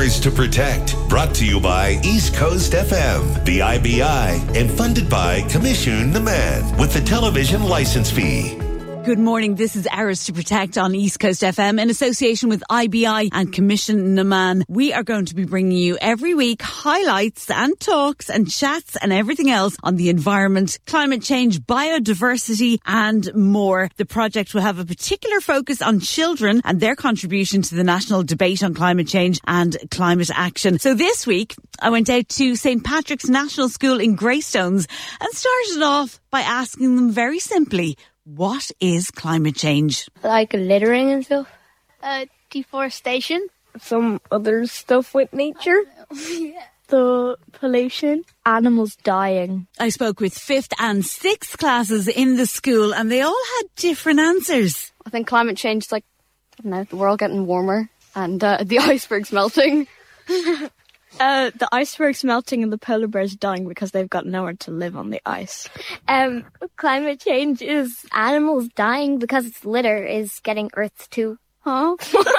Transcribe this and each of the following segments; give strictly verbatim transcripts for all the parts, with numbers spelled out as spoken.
Ours to Protect. Brought to you by East Coast F M, the I B I, and funded by Commission the Man with the television license fee. Good morning. This is Ours to Protect on East Coast F M in association with I B I and Commission Naman. We are going to be bringing you every week highlights and talks and chats and everything else on the environment, climate change, biodiversity and more. The project will have a particular focus on children and their contribution to the national debate on climate change and climate action. So this week I went out to Saint Patrick's National School in Greystones and started off by asking them very simply, what is climate change? Like littering and stuff. Uh, deforestation. Some other stuff with nature. Yeah. The pollution. Animals dying. I spoke with fifth and sixth classes in the school and they all had different answers. I think climate change is like, I don't know, the world getting warmer and uh, the icebergs melting. Uh, the icebergs melting and the polar bears dying because they've got nowhere to live on the ice. Um, climate change is animals dying because its litter is getting Earth too. Huh?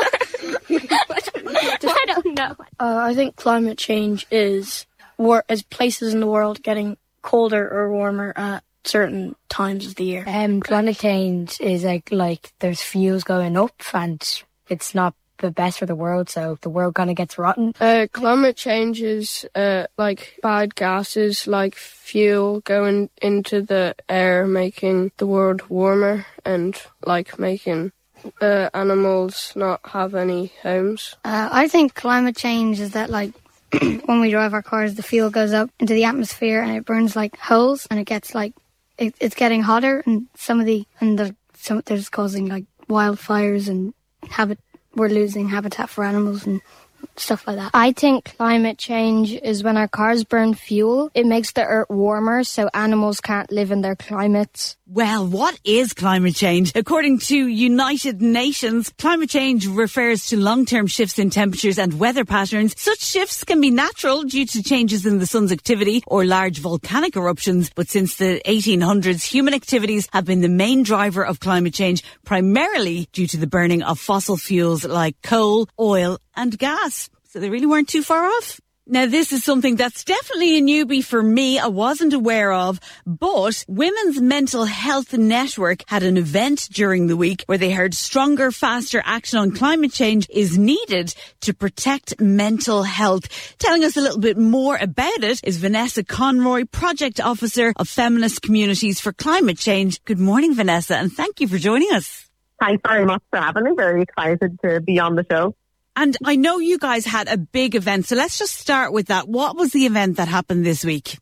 I don't know. Uh, I think climate change is war- is places in the world getting colder or warmer at certain times of the year. Um, climate change is like like there's fuels going up and it's not the best for the world, so the world kind of gets rotten. Uh, climate change is uh, like bad gases like fuel going into the air, making the world warmer and like making uh, animals not have any homes. Uh, I think climate change is that like when we drive our cars, the fuel goes up into the atmosphere and it burns like holes and it gets like it, it's getting hotter and some of the and the some there's causing like wildfires and habit. We're losing habitat for animals and stuff like that. I think climate change is when our cars burn fuel. It makes the earth warmer so animals can't live in their climates. Well, what is climate change? According to United Nations, climate change refers to long-term shifts in temperatures and weather patterns. Such shifts can be natural due to changes in the sun's activity or large volcanic eruptions. But since the eighteen hundreds, human activities have been the main driver of climate change, primarily due to the burning of fossil fuels like coal, oil and gas. So they really weren't too far off. Now, this is something that's definitely a newbie for me. I wasn't aware of, but Women's Mental Health Network had an event during the week where they heard stronger, faster action on climate change is needed to protect mental health. Telling us a little bit more about it is Vanessa Conroy, Project Officer of Feminist Communities for Climate Change. Good morning, Vanessa, and thank you for joining us. Thanks very much for having me. Very excited to be on the show. And I know you guys had a big event, so let's just start with that. What was the event that happened this week?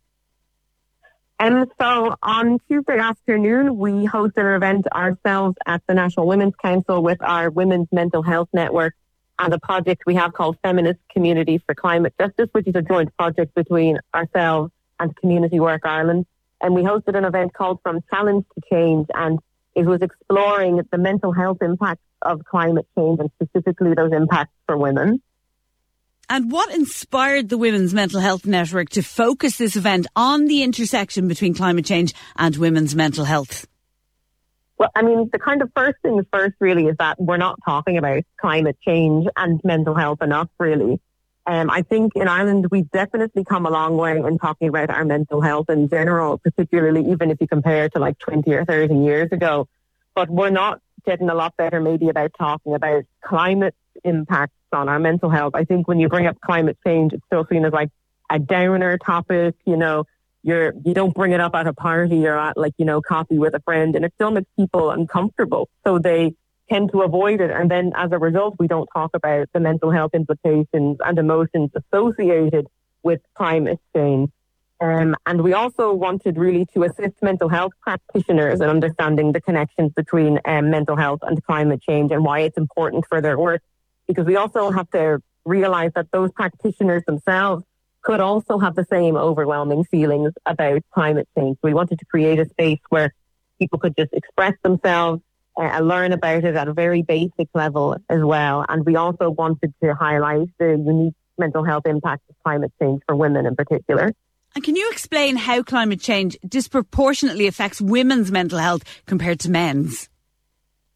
And um, so on Tuesday afternoon, we hosted an event ourselves at the National Women's Council with our Women's Mental Health Network and a project we have called Feminist Communities for Climate Justice, which is a joint project between ourselves and Community Work Ireland. And we hosted an event called From Challenge to Change, and it was exploring the mental health impacts of climate change and specifically those impacts for women. And what inspired the Women's Mental Health Network to focus this event on the intersection between climate change and women's mental health? Well, I mean, the kind of first things first really is that we're not talking about climate change and mental health enough, really. Um, I think in Ireland, we've definitely come a long way in talking about our mental health in general, particularly even if you compare to like twenty or thirty years ago. But we're not getting a lot better maybe about talking about climate impacts on our mental health. I think when you bring up climate change, it's still seen as like a downer topic. You know, you're, you don't bring it up at a party or at like, you know, coffee with a friend, and it still makes people uncomfortable. So they tend to avoid it. And then as a result, we don't talk about the mental health implications and emotions associated with climate change. Um, and we also wanted really to assist mental health practitioners in understanding the connections between um, mental health and climate change and why it's important for their work. Because we also have to realize that those practitioners themselves could also have the same overwhelming feelings about climate change. We wanted to create a space where people could just express themselves uh, and learn about it at a very basic level as well. And we also wanted to highlight the unique mental health impacts of climate change for women in particular. And can you explain how climate change disproportionately affects women's mental health compared to men's?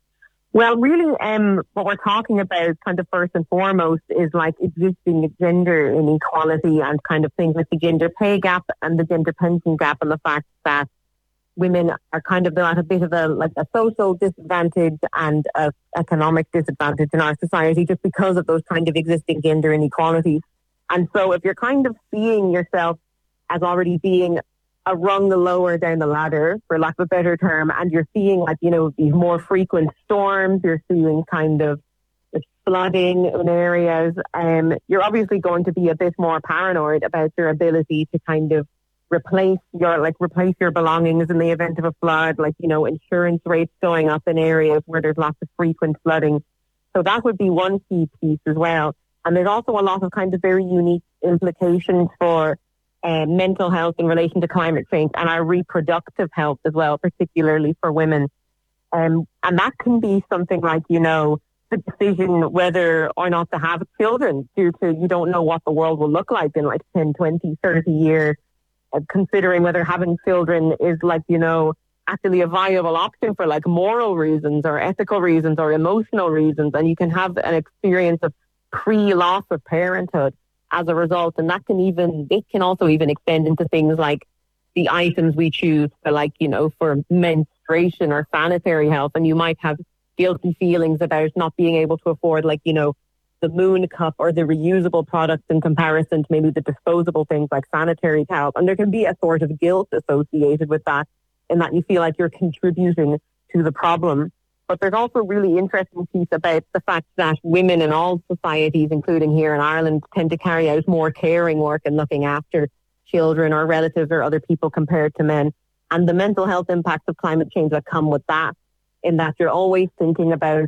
Well, really, um, what we're talking about kind of first and foremost is like existing gender inequality and kind of things like the gender pay gap and the gender pension gap, and the fact that women are kind of at a bit of a like a social disadvantage and a economic disadvantage in our society just because of those kind of existing gender inequalities. And so if you're kind of seeing yourself as already being a rung lower down the ladder, for lack of a better term, and you're seeing like, you know, these more frequent storms, you're seeing kind of flooding in areas, um, you're obviously going to be a bit more paranoid about your ability to kind of replace your, like replace your belongings in the event of a flood, like, you know, insurance rates going up in areas where there's lots of frequent flooding. So that would be one key piece as well. And there's also a lot of kind of very unique implications for Uh, mental health in relation to climate change and our reproductive health as well, particularly for women. Um, and that can be something like, you know, the decision whether or not to have children due to you don't know what the world will look like in like ten, twenty, thirty years, uh, considering whether having children is like, you know, actually a viable option for like moral reasons or ethical reasons or emotional reasons. And you can have an experience of pre-loss of parenthood as a result. And that can even, it can also even extend into things like the items we choose for like, you know, for menstruation or sanitary health. And you might have guilty feelings about not being able to afford like, you know, the Moon cup or the reusable products in comparison to maybe the disposable things like sanitary towels. And there can be a sort of guilt associated with that, in that you feel like you're contributing to the problem. But there's also a really interesting piece about the fact that women in all societies, including here in Ireland, tend to carry out more caring work and looking after children or relatives or other people compared to men. And the mental health impacts of climate change that come with that, in that you're always thinking about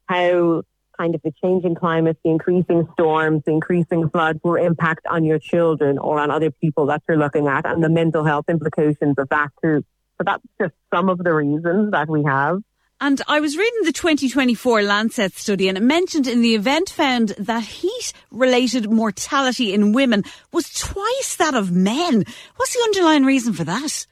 how kind of the changing climate, the increasing storms, the increasing floods will impact on your children or on other people that you're looking at, and the mental health implications of that too. So that's just some of the reasons that we have. And I was reading the twenty twenty-four Lancet study, and it mentioned in the event found that heat-related mortality in women was twice that of men. What's the underlying reason for that?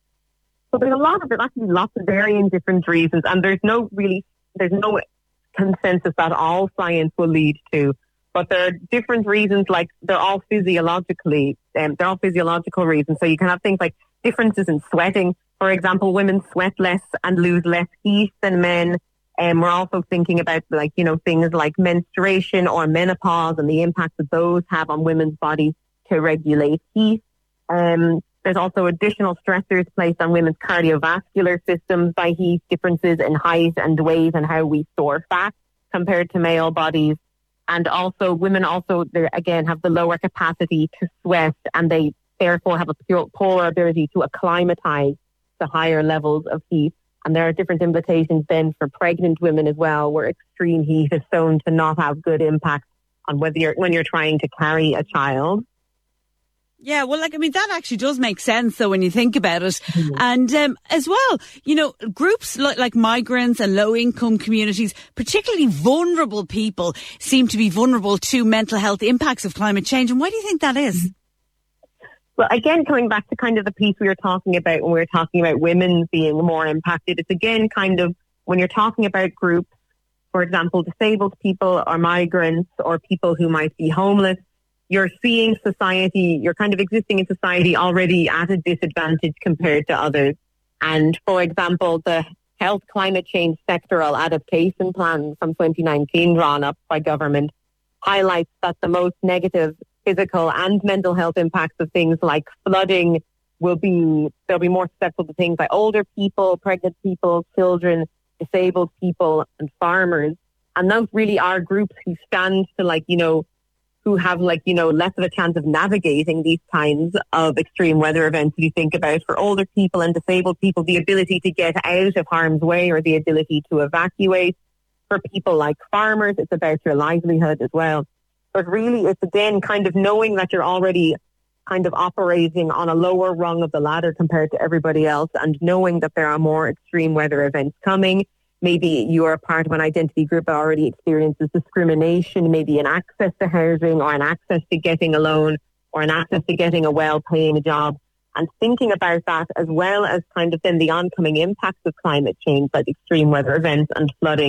So there's a lot of, there's actually lots of varying different reasons, and there's no really, there's no consensus that all science will lead to. But there are different reasons, like they're all physiologically, um, they're all physiological reasons. So you can have things like differences in sweating. For example, women sweat less and lose less heat than men. And um, we're also thinking about like, you know, things like menstruation or menopause and the impact that those have on women's bodies to regulate heat. Um, there's also additional stressors placed on women's cardiovascular systems by heat, differences in height and weight and how we store fat compared to male bodies. And also women also, again, have the lower capacity to sweat, and they therefore have a poorer ability to acclimatize to higher levels of heat. And there are different implications then for pregnant women as well, where extreme heat is shown to not have good impact on whether you're, when you're trying to carry a child. Yeah, well, like, I mean, that actually does make sense, though, when you think about it. Mm-hmm. And um, as well, you know, groups like, like migrants and low-income communities, particularly vulnerable people, seem to be vulnerable to mental health impacts of climate change. And why do you think that is? Well, again, coming back to kind of the piece we were talking about when we were talking about women being more impacted, it's again kind of when you're talking about groups, for example, disabled people or migrants or people who might be homeless, you're seeing society, you're kind of existing in society already at a disadvantage compared to others. And for example, the Health Climate Change Sectoral Adaptation Plan from twenty nineteen drawn up by government highlights that the most negative physical and mental health impacts of things like flooding will be, they'll be more susceptible to things like older people, pregnant people, children, disabled people and farmers. And those really are groups who stand to like, you know, who have like, you know, less of a chance of navigating these kinds of extreme weather events. If you think about for older people and disabled people, the ability to get out of harm's way or the ability to evacuate. For people like farmers, it's about your livelihood as well. But really, it's again kind of knowing that you're already kind of operating on a lower rung of the ladder compared to everybody else, and knowing that there are more extreme weather events coming. Maybe you are part of an identity group that already experiences discrimination, maybe an access to housing or an access to getting a loan or an access to getting a well-paying job. And thinking about that as well as kind of then the oncoming impacts of climate change, like extreme weather events and flooding,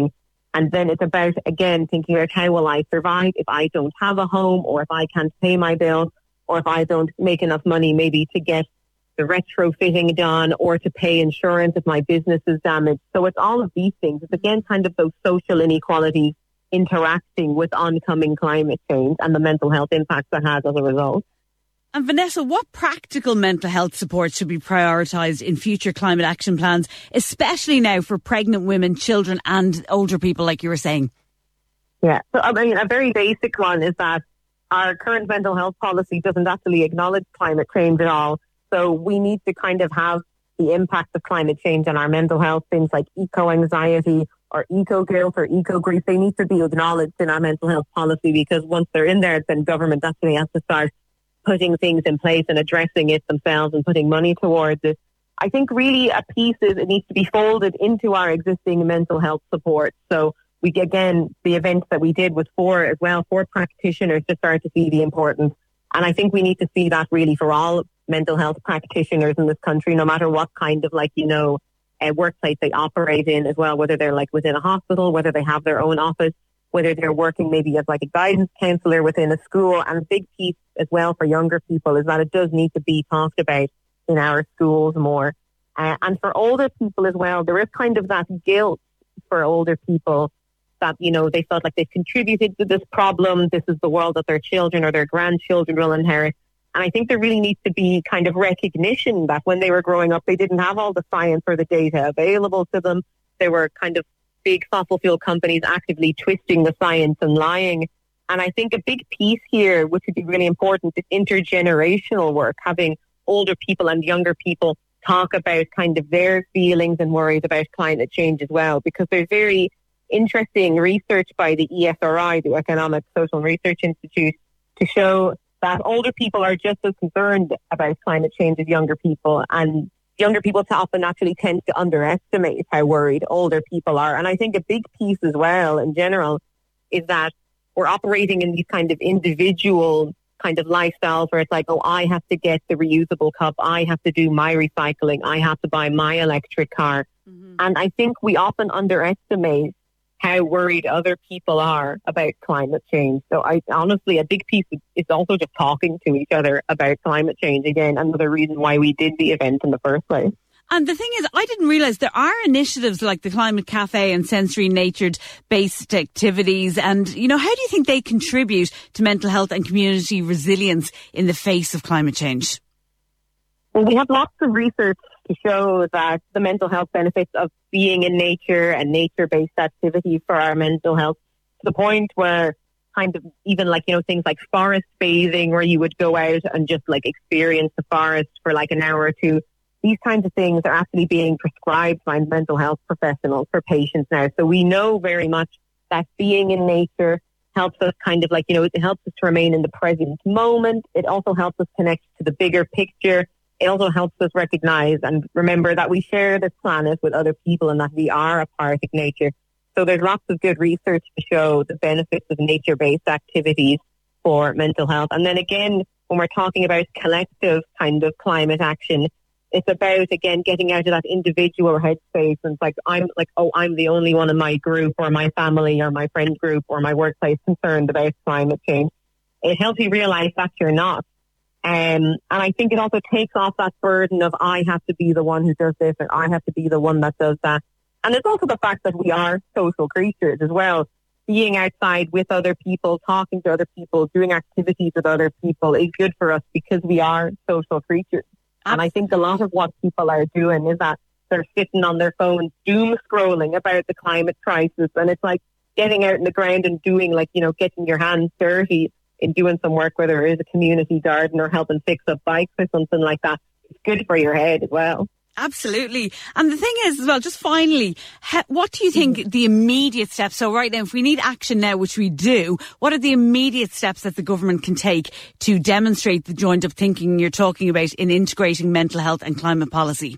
And then it's about, again, thinking about how will I survive if I don't have a home, or if I can't pay my bills, or if I don't make enough money maybe to get the retrofitting done or to pay insurance if my business is damaged. So it's all of these things. It's again kind of those social inequalities interacting with oncoming climate change and the mental health impacts that has as a result. And Vanessa, what practical mental health support should be prioritised in future climate action plans, especially now for pregnant women, children and older people, like you were saying? Yeah, so I mean, a very basic one is that our current mental health policy doesn't actually acknowledge climate change at all. So we need to kind of have the impact of climate change on our mental health, things like eco-anxiety or eco-guilt or eco-grief. They need to be acknowledged in our mental health policy, because once they're in there, then government actually has to start putting things in place and addressing it themselves and putting money towards it. I think really a piece is it needs to be folded into our existing mental health support. So we, again, the event that we did was for, as well, for practitioners to start to see the importance. And I think we need to see that really for all mental health practitioners in this country, no matter what kind of, like, you know, uh, workplace they operate in as well, whether they're like within a hospital, whether they have their own office, whether they're working maybe as like a guidance counsellor within a school. And a big piece as well for younger people is that it does need to be talked about in our schools more. Uh, and for older people as well, there is kind of that guilt for older people that, you know, they felt like they've contributed to this problem. This is the world that their children or their grandchildren will inherit. And I think there really needs to be kind of recognition that when they were growing up, they didn't have all the science or the data available to them. They were kind of big fossil fuel companies actively twisting the science and lying. And I think a big piece here, which would be really important, is intergenerational work, having older people and younger people talk about kind of their feelings and worries about climate change as well, because there's very interesting research by the E S R I, the Economic Social Research Institute, to show that older people are just as concerned about climate change as younger people, and younger people often actually tend to underestimate how worried older people are. And I think a big piece as well in general is that we're operating in these kind of individual kind of lifestyles where it's like, oh, I have to get the reusable cup, I have to do my recycling, I have to buy my electric car. Mm-hmm. And I think we often underestimate how worried other people are about climate change. So I honestly, a big piece is also just talking to each other about climate change. Again, another reason why we did the event in the first place. And the thing is, I didn't realise there are initiatives like the Climate Cafe and sensory natured-based activities. And, you know, how do you think they contribute to mental health and community resilience in the face of climate change? Well, we have lots of research to show that the mental health benefits of being in nature and nature-based activities for our mental health, to the point where kind of even like, you know, things like forest bathing, where you would go out and just like experience the forest for like an hour or two. These kinds of things are actually being prescribed by mental health professionals for patients now. So we know very much that being in nature helps us kind of like, you know, it helps us to remain in the present moment. It also helps us connect to the bigger picture. It also helps us recognize and remember that we share this planet with other people and that we are a part of nature. So there's lots of good research to show the benefits of nature-based activities for mental health. And then again, when we're talking about collective kind of climate action, it's about, again, getting out of that individual headspace. And it's like, I'm like, oh, I'm the only one in my group or my family or my friend group or my workplace concerned about climate change. It helps you realize that you're not. Um, and I think it also takes off that burden of I have to be the one who does this and I have to be the one that does that. And it's also the fact that we are social creatures as well. Being outside with other people, talking to other people, doing activities with other people is good for us because we are social creatures. And I think a lot of what people are doing is that they're sitting on their phones, doom scrolling about the climate crisis. And it's like getting out in the ground and doing like, you know, getting your hands dirty in doing some work, whether it is a community garden or helping fix up bikes or something like that. It's good for your head as well. Absolutely. And the thing is as well, just finally, ha- what do you think the immediate steps, so right now, if we need action now, which we do, what are the immediate steps that the government can take to demonstrate the joined up thinking you're talking about in integrating mental health and climate policy?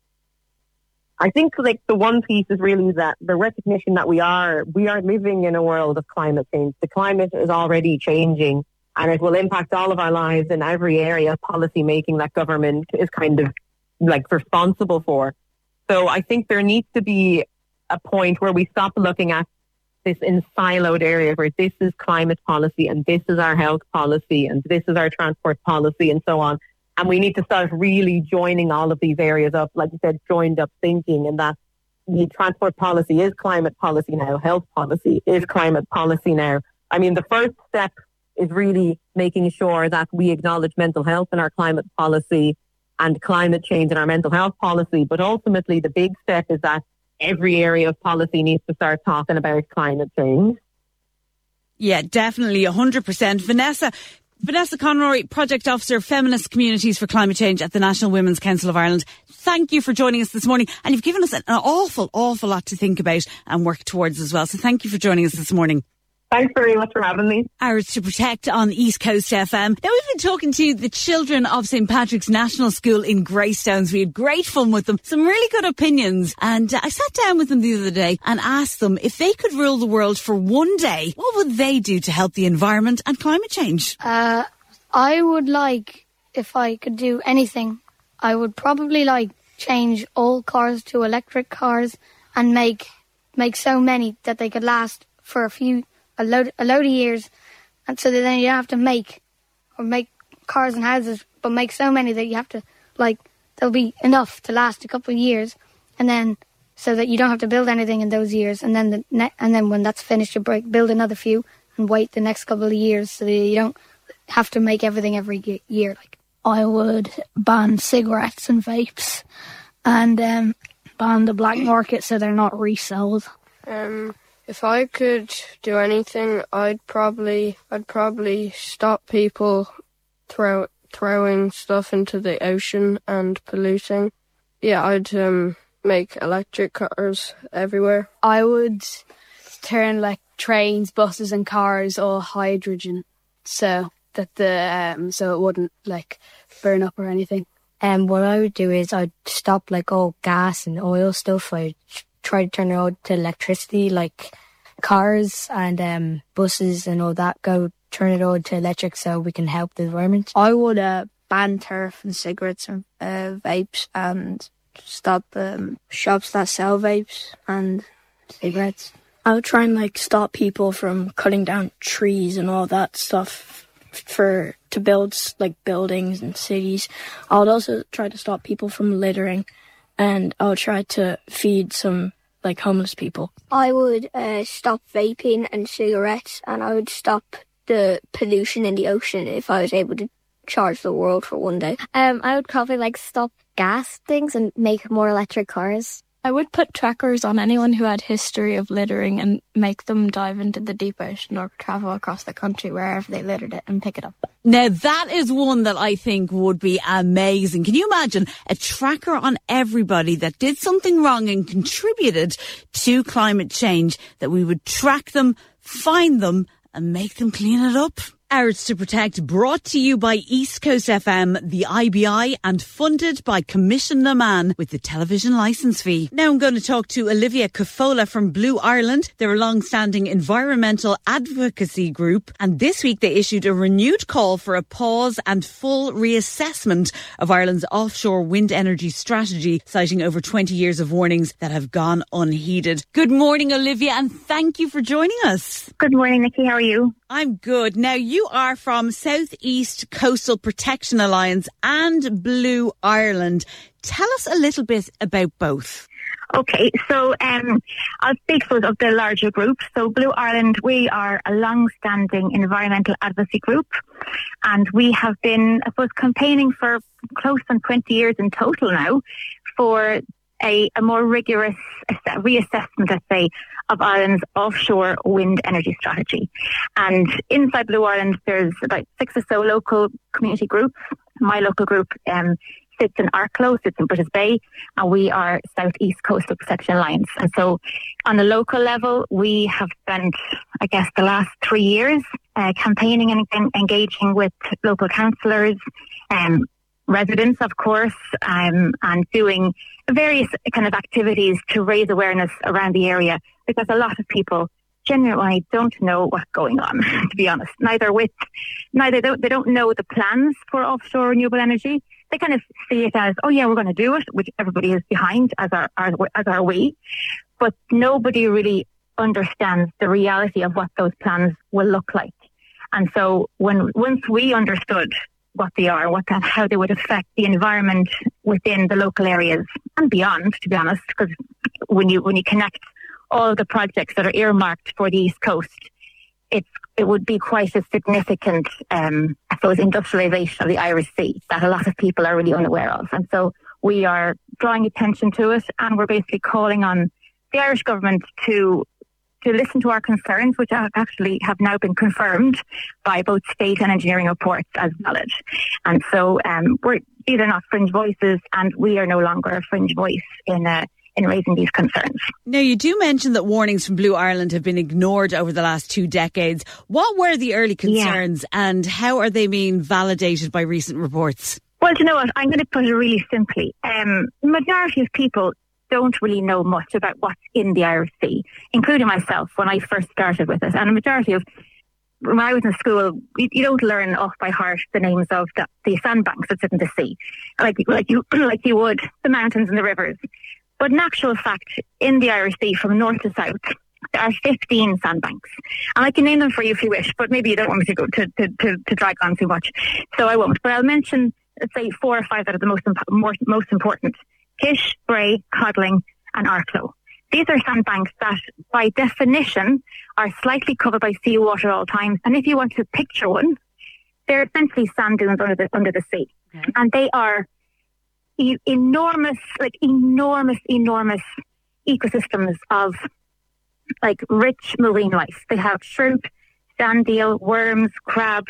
I think like the one piece is really that the recognition that we are, we are living in a world of climate change. The climate is already changing and it will impact all of our lives in every area of policy making that government is kind of like responsible for. So I think there needs to be a point where we stop looking at this in siloed area where this is climate policy and this is our health policy and this is our transport policy and so on. And we need to start really joining all of these areas up, like you said, joined up thinking, and that the transport policy is climate policy now, health policy is climate policy now. I mean, the first step is really making sure that we acknowledge mental health in our climate policy and climate change in our mental health policy. But ultimately, the big step is that every area of policy needs to start talking about climate change. Yeah, definitely, one hundred percent. Vanessa, Vanessa Conroy, Project Officer, Feminist Communities for Climate Change at the National Women's Council of Ireland. Thank you for joining us this morning. And you've given us an awful, awful lot to think about and work towards as well. So thank you for joining us this morning. Thanks very much for having me. Ours to Protect on East Coast F M. Now, we've been talking to the children of Saint Patrick's National School in Greystones. We had great fun with them, some really good opinions. And uh, I sat down with them the other day and asked them if they could rule the world for one day, what would they do to help the environment and climate change? Uh, I would like, if I could do anything, I would probably like change all cars to electric cars and make make so many that they could last for a few A load, a load of years, and so that then you don't have to make or make cars and houses, but make so many that you have to, like, there'll be enough to last a couple of years, and then so that you don't have to build anything in those years, and then the ne- and then when that's finished, you break, build another few and wait the next couple of years so that you don't have to make everything every year. Like, I would ban cigarettes and vapes, and um, ban the black market so they're not resold. Um. If I could do anything, I'd probably I'd probably stop people throw throwing stuff into the ocean and polluting. Yeah, I'd um make electric cars everywhere. I would turn like trains, buses, and cars all hydrogen, so that the um so it wouldn't like burn up or anything. And um, what I would do is I'd stop like all gas and oil stuff. I'd try to turn it on to electricity, like cars and um, buses and all that. Go turn it on to electric so we can help the environment. I would uh, ban turf and cigarettes and uh, vapes, and stop um, shops that sell vapes and cigarettes. I would try and like stop people from cutting down trees and all that stuff for to build like buildings and cities. I would also try to stop people from littering, and I would try to feed some like homeless people. I would uh, stop vaping and cigarettes, and I would stop the pollution in the ocean if I was able to charge the world for one day. Um, I would probably like stop gas things and make more electric cars. I would put trackers on anyone who had history of littering and make them dive into the deep ocean or travel across the country wherever they littered it and pick it up. Now, that is one that I think would be amazing. Can you imagine a tracker on everybody that did something wrong and contributed to climate change, that we would track them, find them, and make them clean it up? Ours to Protect, brought to you by East Coast F M, the I B I, and funded by Commission na Man with the television licence fee. Now I'm going to talk to Olivia Cafola from Blue Ireland. They're a long-standing environmental advocacy group, and this week they issued a renewed call for a pause and full reassessment of Ireland's offshore wind energy strategy, citing over twenty years of warnings that have gone unheeded. Good morning, Olivia, and thank you for joining us. Good morning, Nikki. How are you? I'm good. Now, you are from South East Coastal Protection Alliance and Blue Ireland. Tell us a little bit about both. Okay, so um, I'll speak first of the larger group. So Blue Ireland, we are a long-standing environmental advocacy group, and we have been, I suppose, campaigning for close on twenty years in total now for a, a more rigorous reassessment, let's say, of Ireland's offshore wind energy strategy. And inside Blue Ireland, there's about six or so local community groups. My local group um, sits in Arklow, sits in British Bay, and we are South East Coastal Protection Alliance. And so on the local level, we have spent, I guess, the last three years uh, campaigning and, and engaging with local councillors, um, residents, of course, um, and doing various kind of activities to raise awareness around the area, because a lot of people genuinely don't know what's going on, to be honest. Neither with, neither they don't, they don't know the plans for offshore renewable energy. They kind of see it as, oh yeah, we're going to do it, which everybody is behind, as are, as are we. But nobody really understands the reality of what those plans will look like. And so when once we understood what they are, what that, how they would affect the environment within the local areas and beyond, to be honest, because when you when you connect all of the projects that are earmarked for the East Coast, it's it would be quite a significant, um, I suppose, industrialisation of the Irish Sea that a lot of people are really unaware of. And so we are drawing attention to it, and we're basically calling on the Irish government to to listen to our concerns, which actually have now been confirmed by both state and engineering reports as valid. And so um, we're these are not fringe voices, and we are no longer a fringe voice in uh, in raising these concerns. Now, you do mention that warnings from Blue Ireland have been ignored over the last two decades. What were the early concerns, yeah. and how are they being validated by recent reports? Well, do you know what? I'm going to put it really simply. Um, the majority of people don't really know much about what's in the Irish Sea, including myself when I first started with it. And a majority of, when I was in school, you, you don't learn off by heart the names of the, the sandbanks that sit in the sea, like, like, you, like you would the mountains and the rivers. But in actual fact, in the Irish Sea, from north to south, there are fifteen sandbanks. And I can name them for you if you wish, but maybe you don't want me to go to, to, to, to drag on too much. So I won't. But I'll mention, let's say, four or five that are the most, imp- more, most important. Kish, Bray, Codling and Arklow. These are sandbanks that, by definition, are slightly covered by seawater at all times. And if you want to picture one, they're essentially sand dunes under the, under the sea. Okay. And they are e- enormous, like enormous, enormous ecosystems of like rich marine life. They have shrimp, sand eel, worms, crab.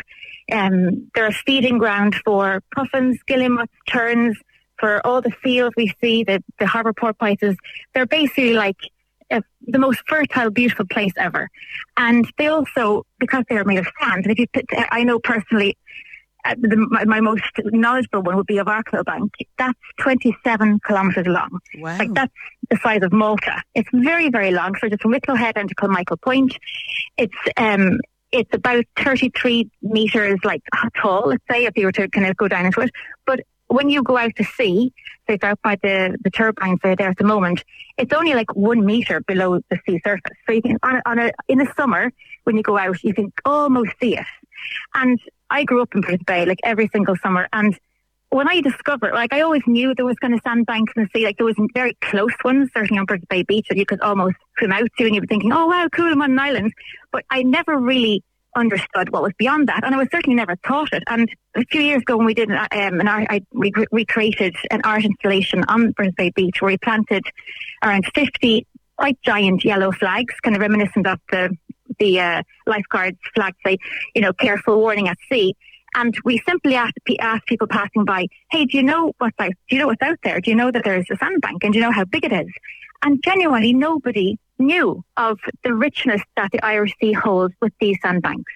Um, they're a feeding ground for puffins, guillemots, terns, for all the seals we see, the, the harbour porpoises. They're basically like uh, the most fertile, beautiful place ever. And they also, because they're made of sand, and if you put, I know personally, uh, the, my, my most knowledgeable one would be of Arklow Bank. That's twenty-seven kilometres long. Wow. Like that's the size of Malta. It's very, very long. So just from Wicklow Head down to Kilmichael Point, it's um, it's about thirty-three metres like tall, let's say, if you were to kind of go down into it. But when you go out to sea, so it's out by the, the turbines that are there at the moment, it's only like one metre below the sea surface. So you can, on a, on a, in the summer, when you go out, you can almost see it. And I grew up in Brizz Bay, like every single summer. And when I discovered, like I always knew there was kind of sandbanks in the sea, like there was very close ones, certainly on Brizz Bay Beach, that you could almost swim out to and you'd be thinking, oh wow, cool, I'm on an island. But I never really understood what was beyond that, and I was certainly never taught it. And a few years ago when we did um, an art, I re- recreated an art installation on Brizz Bay Beach where we planted around fifty quite giant yellow flags, kind of reminiscent of the the uh, lifeguards flags, say, you know, careful warning at sea. And we simply asked, asked people passing by, hey, do you know what's out? Do you know what's out there? Do you know that there's a sandbank? And do you know how big it is? And genuinely nobody knew of the richness that the Irish Sea holds with these sandbanks.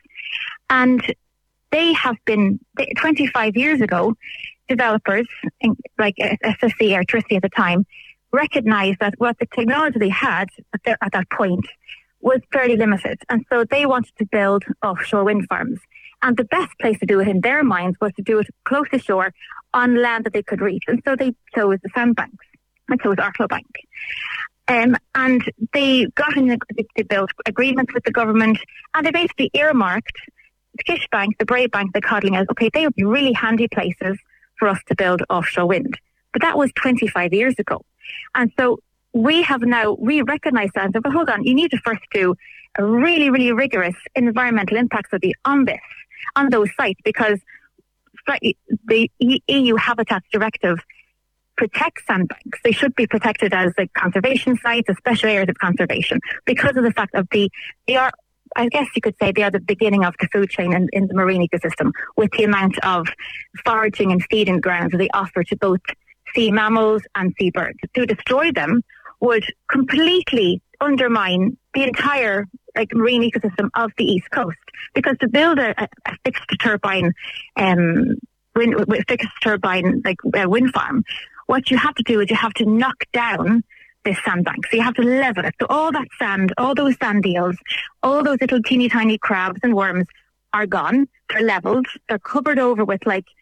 And they have been, twenty-five years ago, developers, like S S C Electricity at the time, recognised that what the technology they had at, their, at that point was fairly limited. And so they wanted to build offshore wind farms. And the best place to do it in their minds was to do it close to shore on land that they could reach. And so they chose the sandbanks. And so was Arklow Bank. Um, and they got in, the, they built agreements with the government, and they basically earmarked the Kish Bank, the Bray Bank, the Codling as, okay, they would be really handy places for us to build offshore wind. But that was twenty-five years ago. And so we have now, we recognise that and said, well, hold on, you need to first do a really, really rigorous environmental impact study on this, on those sites, because the E U Habitats Directive protects sandbanks. They should be protected as like conservation sites, as special areas of conservation, because of the fact of the, they are, I guess you could say they are the beginning of the food chain in, in the marine ecosystem, with the amount of foraging and feeding grounds that they offer to both sea mammals and sea birds. To destroy them would completely undermine the entire like marine ecosystem of the East Coast, because to build a, a fixed turbine, um, wind, fixed turbine like uh, wind farm, what you have to do is you have to knock down this sandbank. So you have to level it. So all that sand, all those sand eels, all those little teeny tiny crabs and worms are gone. They're leveled. They're covered over with like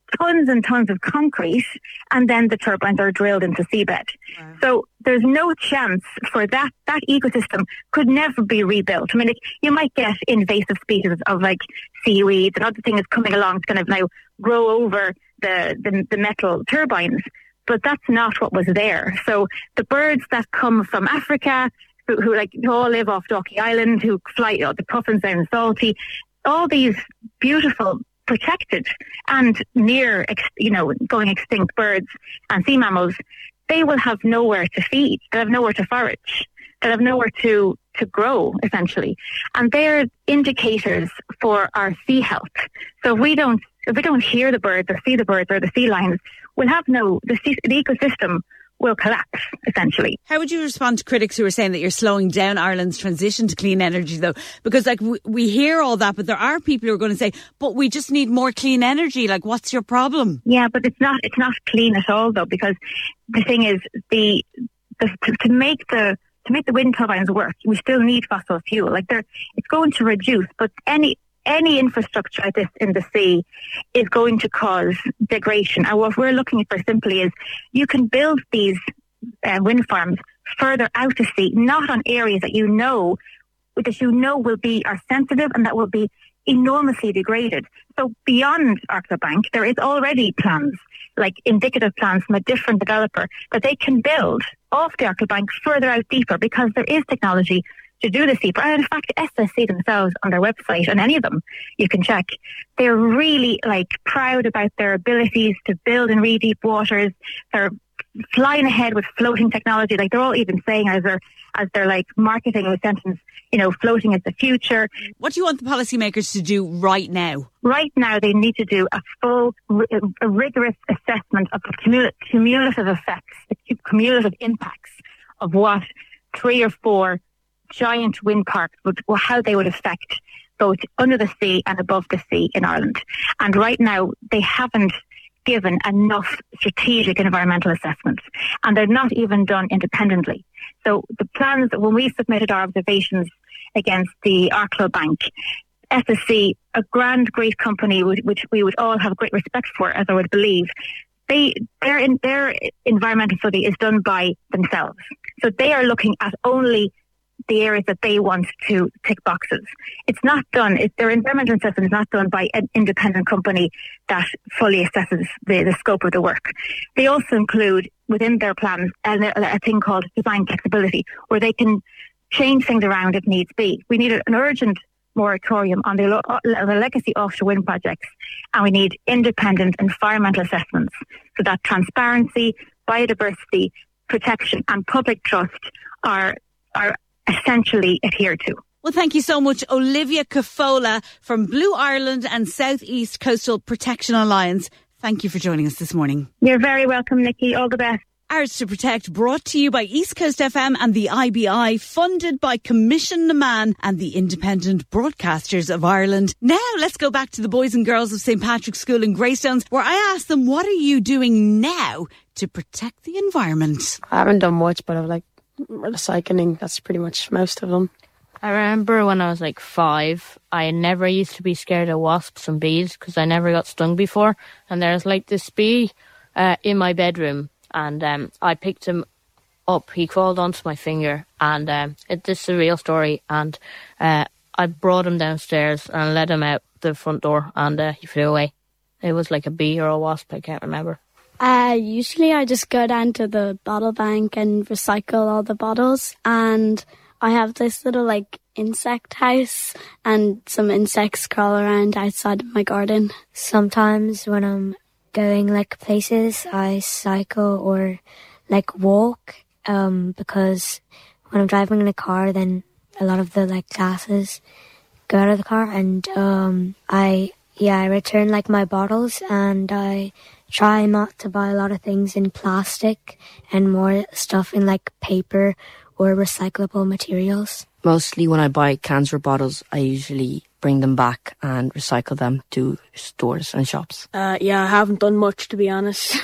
tons and tons of concrete, and then the turbines are drilled into seabed. Wow. So there's no chance for that. That ecosystem could never be rebuilt. I mean, like, you might get invasive species of like seaweeds and other things coming along to kind of now grow over the, the, the metal turbines, but that's not what was there. So the birds that come from Africa, who, who like who all live off Dalkey Island, who fly, you know, the puffins down in Salty, all these beautiful, protected and near, you know, going extinct birds and sea mammals, they will have nowhere to feed. They'll have nowhere to forage. They'll have nowhere to, to grow, essentially. And they're indicators for our sea health. So if we don't, if we don't hear the birds or see the birds or the sea lions, we'll have no, the, sea, the ecosystem will collapse, essentially. How would you respond to critics who are saying that you're slowing down Ireland's transition to clean energy, though? Because, like, we, we hear all that, but there are people who are going to say, but we just need more clean energy. Like, what's your problem? Yeah, but it's not it's not clean at all, though, because the thing is, the, the to, to make the to make the wind turbines work, we still need fossil fuel. Like, they're it's going to reduce, but any any infrastructure like this in the sea is going to cause degradation. And what we're looking for simply is you can build these uh, wind farms further out to sea, not on areas that you know that you know will be are sensitive and that will be enormously degraded. So beyond Arklow Bank, there is already plans, like indicative plans from a different developer, that they can build off the Arklow Bank further out deeper, because there is technology to do the seeper. And in fact, S S C themselves on their website, and any of them you can check, they're really like proud about their abilities to build in really deep waters. They're flying ahead with floating technology. Like, they're all even saying as they're as they're like marketing a sentence, you know, floating is the future. What do you want the policymakers to do right now? Right now, they need to do a full, a rigorous assessment of the cumulative effects, the cumulative impacts of what three or four giant wind parks would, or how they would affect both under the sea and above the sea in Ireland. And right now, they haven't given enough strategic environmental assessments, and they're not even done independently. So the plans, when we submitted our observations against the Arklow Bank, S S C, a grand, great company which we would all have great respect for, as I would believe, they their in, their environmental study is done by themselves. So they are looking at only the areas that they want to tick boxes. It's not done, it, their environmental assessment is not done by an independent company that fully assesses the, the scope of the work. They also include within their plans a, a thing called design flexibility, where they can change things around if needs be. We need an urgent moratorium on the, the legacy offshore wind projects, and we need independent environmental assessments so that transparency, biodiversity, protection and public trust are are essentially adhered to. Well, thank you so much, Olivia Cafola from Blue Ireland and South East Coastal Protection Alliance. Thank you for joining us this morning. You're very welcome, Nikki. All the best. Ours to Protect, brought to you by East Coast F M and the I B I, funded by Commission Naman and the Independent Broadcasters of Ireland. Now let's go back to the boys and girls of Saint Patrick's School in Greystones, where I asked them, what are you doing now to protect the environment? I haven't done much, but I've like recycling, that's pretty much most of them. I remember when I was like five, I never used to be scared of wasps and bees because I never got stung before. And there's like this bee uh, in my bedroom, and um, I picked him up. He crawled onto my finger, and um, it, this is a real story. And uh, I brought him downstairs and let him out the front door, and uh, he flew away. It was like a bee or a wasp, I can't remember. Uh, usually I just go down to the bottle bank and recycle all the bottles, and I have this little like insect house and some insects crawl around outside of my garden. Sometimes when I'm going like places, I cycle or like walk, um, because when I'm driving in a car, then a lot of the like glasses go out of the car, and um, I yeah I return like my bottles, and I try not to buy a lot of things in plastic and more stuff in like paper or recyclable materials. Mostly when I buy cans or bottles, I usually bring them back and recycle them to stores and shops. Uh, yeah, I haven't done much, to be honest.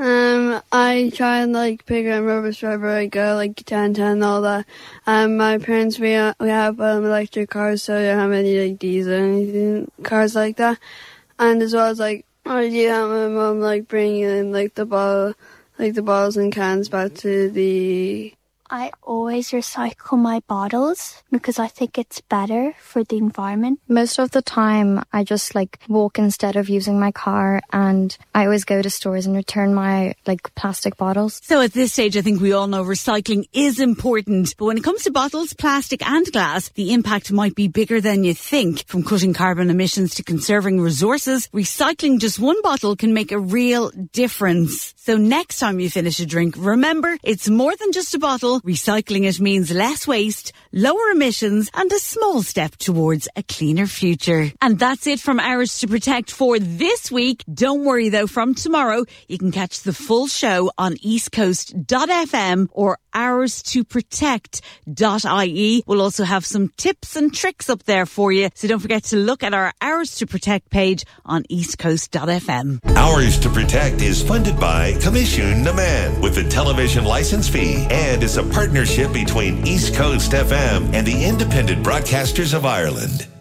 Um, I try and like pick up rubbish wherever I go, like downtown and all that. Um, my parents, we uh, we have um, electric cars, so I don't have any like diesel or anything, cars like that. And as well as like I do have my mum like bringing in like the bottle, like the bottles and cans back to the. I always recycle my bottles because I think it's better for the environment. Most of the time, I just like walk instead of using my car, and I always go to stores and return my like plastic bottles. So at this stage, I think we all know recycling is important. But when it comes to bottles, plastic and glass, the impact might be bigger than you think. From cutting carbon emissions to conserving resources, recycling just one bottle can make a real difference. So next time you finish a drink, remember, it's more than just a bottle. Recycling it means less waste, lower emissions, and a small step towards a cleaner future. And that's it from Ours to Protect for this week. Don't worry though, from tomorrow you can catch the full show on east coast dot f m or ours to protect dot i e. We'll also have some tips and tricks up there for you, so don't forget to look at our Ours to Protect page on east coast dot f m. Ours to Protect is funded by Commission na Man with a television license fee and is a partnership between East Coast F M and the Independent Broadcasters of Ireland.